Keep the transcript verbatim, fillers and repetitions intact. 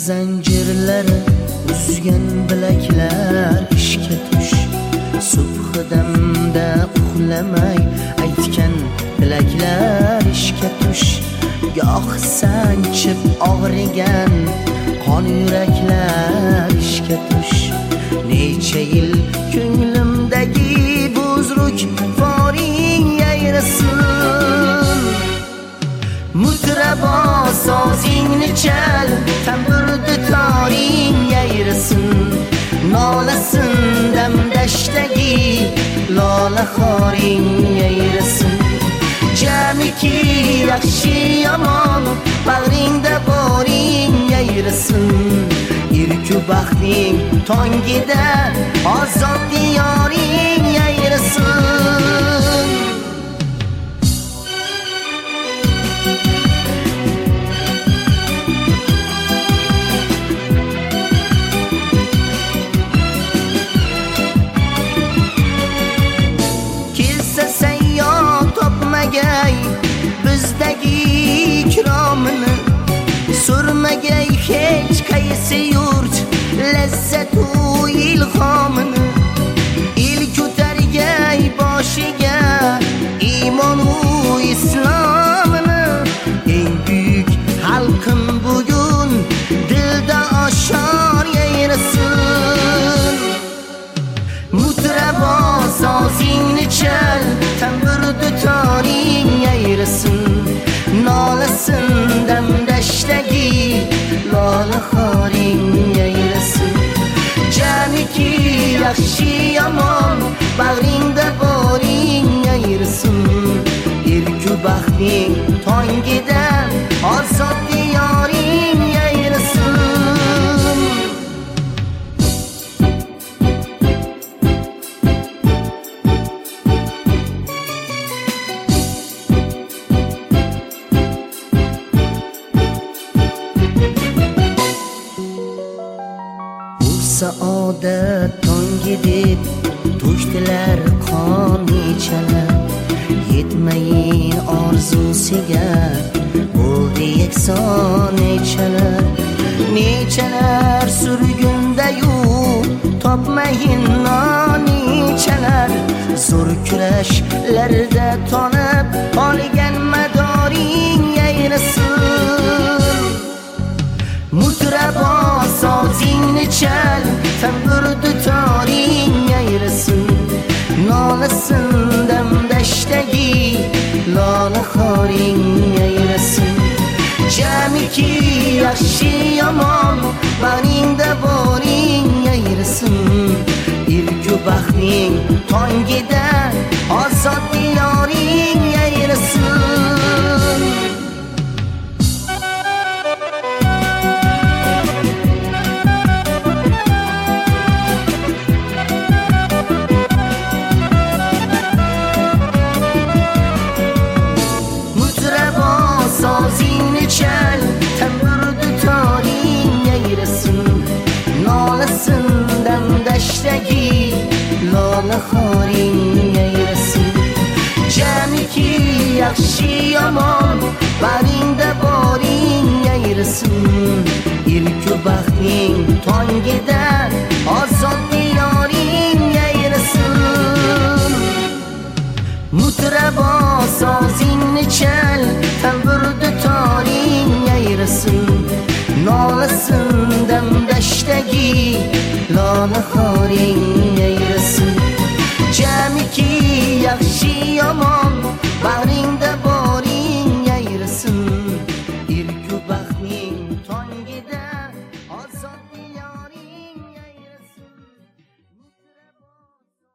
zanjirlari uzgan bilaklar ishga tush. Subhidamda uxlamay aytgan tilaklar ishga tush. Goh sanchib og'rigan qon yuraklar ishga tush. Necha yil ko'nglimdagi buzruk foring yayrasin. Mutrabo sozingni chal, tamburda toring yayrasin. Nolasin damdashdagi lola xoring yayrasin. Jamiki yaxshi yomon bag'ringda boring yayrasin. Irku baxting tongida ozod diyoring yayrasin. Bizdagi ikromini surmagay hech qaysi yurt lazzatu ilhomini. Il ko'targay boshiga iymonu islomini. Eng buyuk xalqim bugun dilda oshor yayrasin. Mutrabo sozingni chal, tamburda toring yayrasin. Nolasin damdashdagi lola xoring yayrasin. Jamiki yaxshi yomon bag'ringda boring yayrasin. Irku baxting tongida ozod diyoring yayrasin. Saodat tongi deb to'kdilar qon nechalar. Yetmayin orzusiga bo'ldi yakson nechalar. Nechalar surgundayu topmayin non nechalar. Zo'r kurashlarda tonib qolgan madoring yayrasin. Mutrabo sozingni chal, tamburda toring yayrasin. Nolasin damdashdagi lola xoring yayrasin. Jamiki yaxshi yomon bag'ringda boring yayrasin. Irku baxting tongida ozod diyoring yayrasin. Sozingni chal, tamburda toring yayrasin. Nolasin damdashdagi lola xoring yayrasin. Jamiki yaxshi yomon bag'ringda boring yayrasin. Irku baxting tongida ozod diyoring yayrasin. Mutrabo sozingni chal, tamburda toring yayrasin. Nolasin damdashdagi lola xoring yayrasin. Jamiki yaxshi yomon bag'ringda